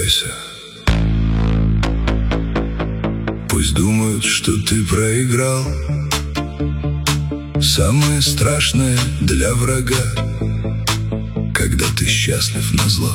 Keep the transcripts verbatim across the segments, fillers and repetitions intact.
улыбайся. Пусть думают, что ты проиграл. Самое страшное для врага, когда ты счастлив назло.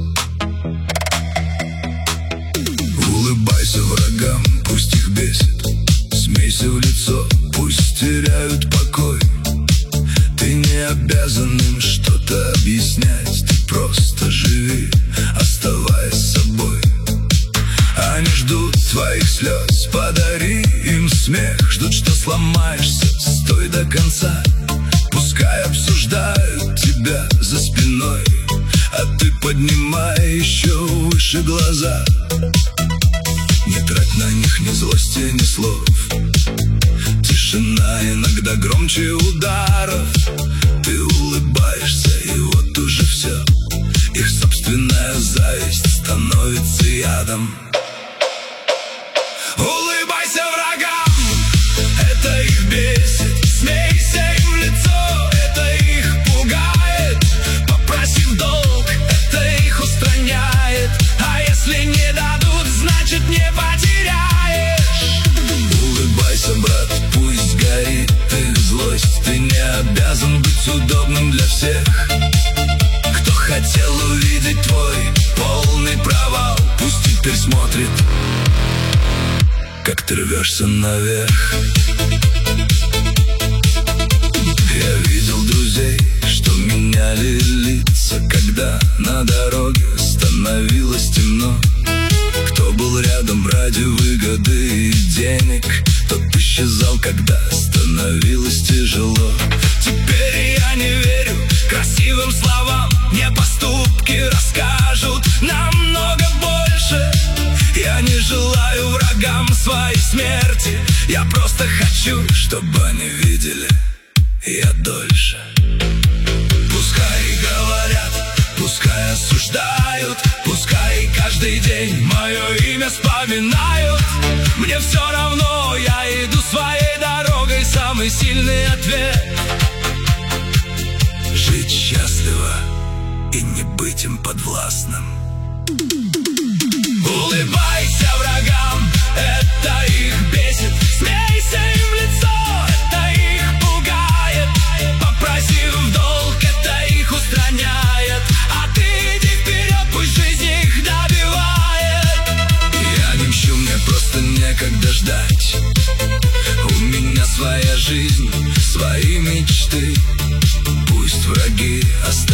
Улыбайся врагам, пусть их бесит. Смейся в лицо, пусть теряют покой. Ты не обязан им что-то объяснять. Ты просто живи, оставаясь собой. Они ждут твоих слез, подари им смех. Ждут, что сломаешься, стой до конца. Пускай обсуждают тебя за спиной, а ты поднимай еще выше глаза. Не трать на них ни злости, ни слов. Тишина иногда громче ударов. Ты улыбаешься, и вот уже все. Их собственная зависть становится ядом. Улыбайся врагам, это их бесит. Смейся им в лицо, это их пугает. Попроси в долг, это их устраняет. А если не дадут, значит не потеряешь. Улыбайся, брат, пусть горит их злость. Ты не обязан быть удобным для всех. Кто хотел увидеть твой полный провал, пусть теперь смотрит, как ты рвешься наверх. Я видел друзей, что меняли лица, когда на дороге становилось темно. Кто был рядом ради выгоды и денег, тот исчезал, когда становилось тяжело. Теперь я не верю красивым словам. Мне поступки расскажут намного больше. Я не желаю врагам своей смерти. Я просто хочу, чтобы они видели я дольше. Пускай говорят, пускай осуждают, пускай каждый день мое имя вспоминают. Мне все равно, я иду своей дорогой. Самый сильный ответ — жить счастливо и не быть им подвластным. Улыбайся врагам, это их бесит. Смейся им в лицо, это их пугает. Попроси в долг, это их устраняет. А ты иди вперед, пусть жизнь их добивает. Я не мщу, мне просто некогда ждать. У меня своя жизнь, свои мечты. Пусть враги останутся